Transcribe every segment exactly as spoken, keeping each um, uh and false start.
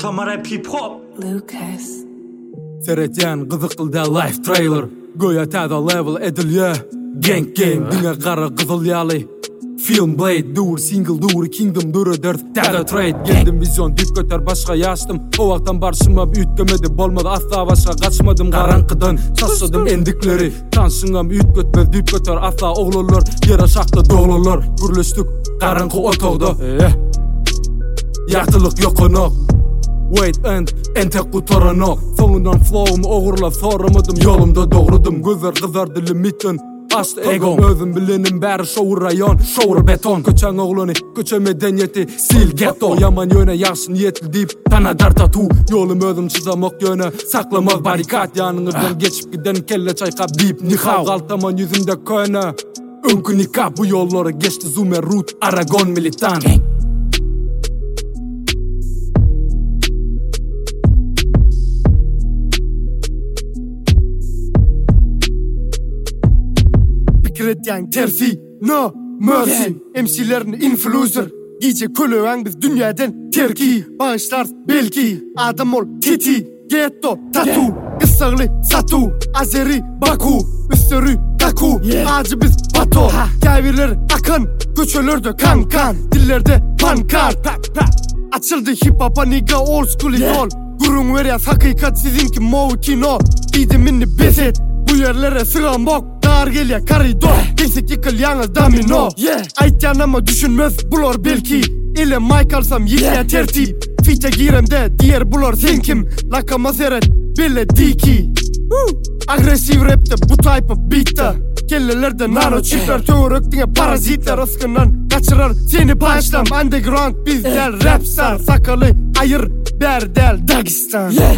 Tamara hip hop Lucas Seretyan kızıkılda life trailer Goya tada level edilye Gang game dünya kara kızıl yalı Film blade dur single dur kingdom dur dört tada trade Geldim vizyon dip göter başka yaştım O vaktan barışıma ütgemedi bolmadı asla başka kaçmadım karanqıdan Saçladım endikleri Tansıngam üt götmez dip göter asla oğlurlar Yere şakta doğulurlar Gürleştik karanqı otogda Yaxtılık yok onok Wait and entek kutaranok Sonundan flow'umu oğurlap soramadım Yolumda doğrudum gözler kızardı limitten Açtı egom Özüm bilenim bäri şoğur rayon Şoğur beton Köçen oğlunu köçe medeniyeti Sil ghetto Yaman yöne yaxşı niyetli deyip Tanadar tatu Yolum özüm çızamak yöne Saklamaz barikat Yanınızdan geçip giden kelle çaykap deyip Nihav Kaltaman yüzümde köne Önkü nikah bu yolları geçti Zumer Root Aragon militan Kretyan terfi no mercy yeah. M C'lerini influencer Giyce kölöğen biz dünyadan terki Bağışlar belki Adam ol titi Ghetto tatu yeah. Kısırlı satu Azeri Baku Üstörü Kaku yeah. Ağacı biz bato Kavirler akın Göçölerde kan kan Dillerde pankart Açıldı hip hop'a nigga old school idol Gurun veriyaz hakikat sizinki movi kino Bidiminni beset Bu yerlere sığan bok Dar gelya karidor Gelsek yıkıl yalnız domino yeah. Aytyan ama düşünmez bulor belki İle mic alsam yıkaya yeah. tertip Fite giremde diğer bulor senkim Laka mazeret bile diki Agresif rapte bu type of beat'ta Kellelerde nano çiftler Töğür öktüğe parazitler Iskından kaçırar seni başlam Underground bizler rapstar Sakalı ayır berdel Dagestan yeah.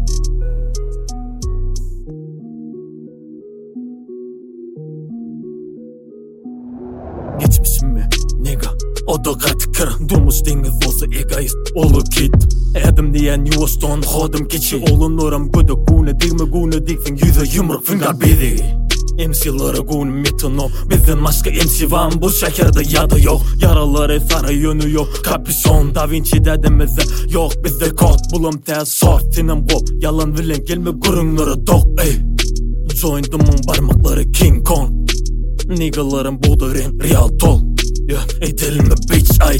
Geçmişim mi? Nigga O da katkır Durmuş deniz olsa egoist Olu kit Edim diyen yuvastan Xodim keçi Olunlarım gödük Gune digme gune dikfin Yüze yumruk fingar bedi M C'lara gune metonom Bizden başka M C var bu şehirde ya da yok Yaraları sarı yönü yok Kapüşon Da Vinci dedimize Yok bizde kod Bulum tez short Sinem gop Yalan vilen gelme gurunları dok ey Jointum'un parmakları King Kong Niggalarım boğdurun real tol yeah. Edelim mi bitch ay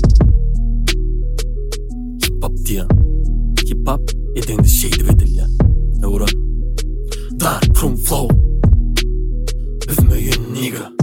Hip hop diye Hip hop edin de şeydi vedil ya Ne uğran Dark room flow Üzmeyin nigga